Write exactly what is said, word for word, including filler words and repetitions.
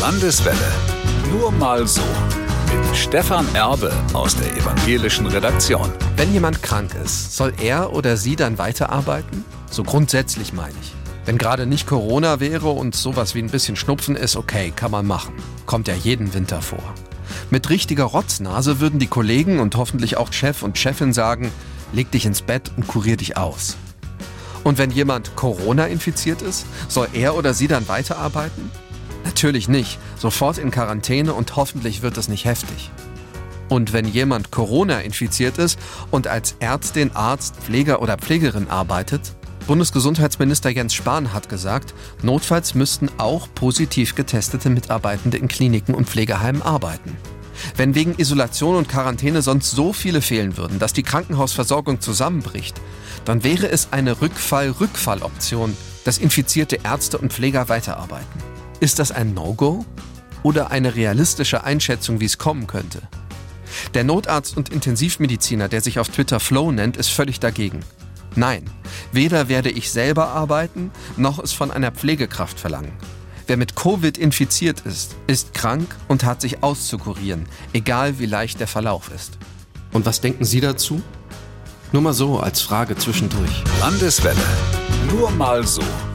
Landeswelle. Nur mal so. Mit Stefan Erbe aus der evangelischen Redaktion. Wenn jemand krank ist, soll er oder sie dann weiterarbeiten? So grundsätzlich meine ich. Wenn gerade nicht Corona wäre und sowas wie ein bisschen Schnupfen ist, okay, kann man machen. Kommt ja jeden Winter vor. Mit richtiger Rotznase würden die Kollegen und hoffentlich auch Chef und Chefin sagen, leg dich ins Bett und kurier dich aus. Und wenn jemand Corona infiziert ist, soll er oder sie dann weiterarbeiten? Natürlich nicht. Sofort in Quarantäne und hoffentlich wird es nicht heftig. Und wenn jemand Corona infiziert ist und als Ärztin, Arzt, Pfleger oder Pflegerin arbeitet, Bundesgesundheitsminister Jens Spahn hat gesagt, notfalls müssten auch positiv getestete Mitarbeitende in Kliniken und Pflegeheimen arbeiten. Wenn wegen Isolation und Quarantäne sonst so viele fehlen würden, dass die Krankenhausversorgung zusammenbricht, dann wäre es eine Rückfall-Rückfall-Option, dass infizierte Ärzte und Pfleger weiterarbeiten. Ist das ein No-Go oder eine realistische Einschätzung, wie es kommen könnte? Der Notarzt und Intensivmediziner, der sich auf Twitter Flo nennt, ist völlig dagegen. Nein, weder werde ich selber arbeiten, noch es von einer Pflegekraft verlangen. Wer mit Covid infiziert ist, ist krank und hat sich auszukurieren, egal wie leicht der Verlauf ist. Und was denken Sie dazu? Nur mal so als Frage zwischendurch. Landeswelle. Nur mal so.